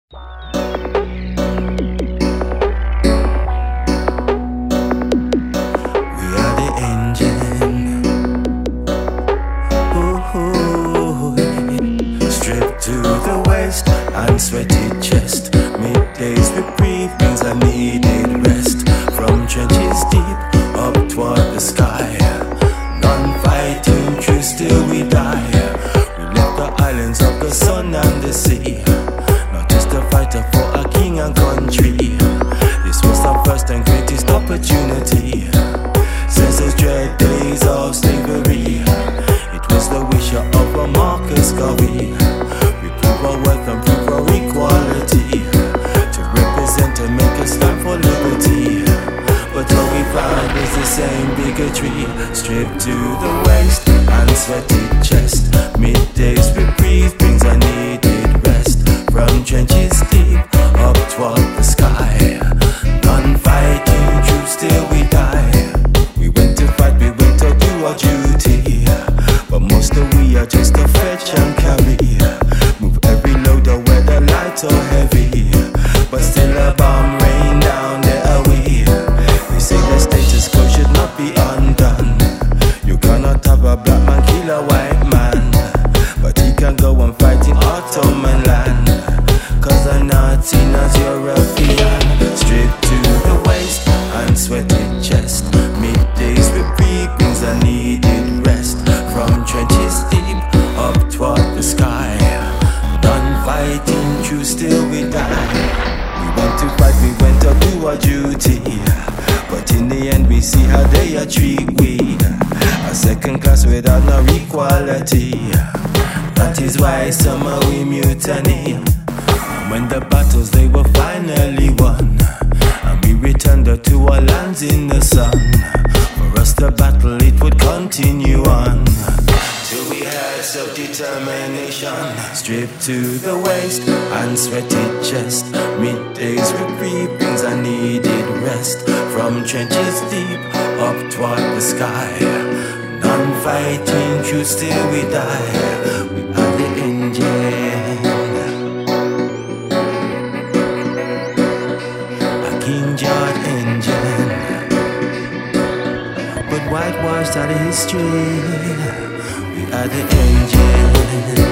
And sweaty chest, middays reprieve brings a needed rest. From trenches deep up toward the sky, non-fighting true, still we die. We left the islands of the sun and the sea, not just a fighter for a king and country. This was our first and greatest opportunity since those dread days of slavery. It was the wish of a Marcus Garvey. We prove our worth and prove our equality, to represent and make a stand for liberty. But what we find is the same bigotry, stripped to the waist and sweaty chest. Middays reprieve brings a needed rest. From trenches deep up toward the sky, non-fighting troops still we die. We went to fight, we went to do our duty, but most of we are just to fetch and carry. Move every load of whether light or heavy, but still a bomb rain down there away. They say the status quo should not be undone. You cannot have a black man kill a white man, but he can go and fight in Ottoman land, cause I'm not seen as European. Stripped to the waist and sweaty chest, middays reprieve brings a needed rest. From trenches deep up toward the sky, non-fighting true, still we die. We went to fight, we went to do our duty, but in the end we see how they treat we, a second class without no equality. That is why somehow we mutiny. And when the battles they were finally won, and we returned to our lands in the sun, for us the battle it would continue on, till we had self-determination. Stripped to the waist and sweaty chest, middays reprieve brings a needed rest. From trenches deep up toward the sky, non-fighting true, still we die. We are the engine, a King George engine, but whitewashed out of history. We are the engine,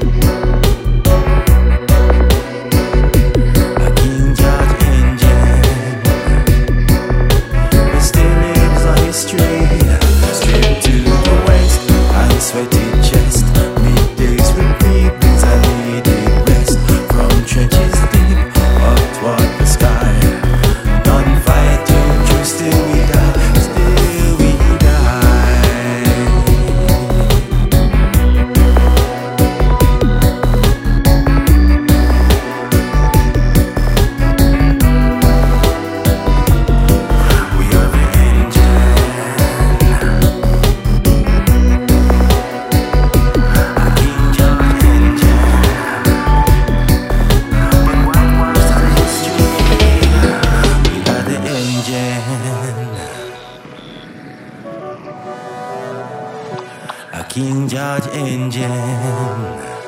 a King George engine, but still lives our history. Straight to the waist and sweaty chest, middays reprieve brings a needed rest. From trenches deep up toward the sky, non-fighting true, still we die, still we die. We are the engine, a King George engine, but whitewashed out of history. We are the engine, a King George engine.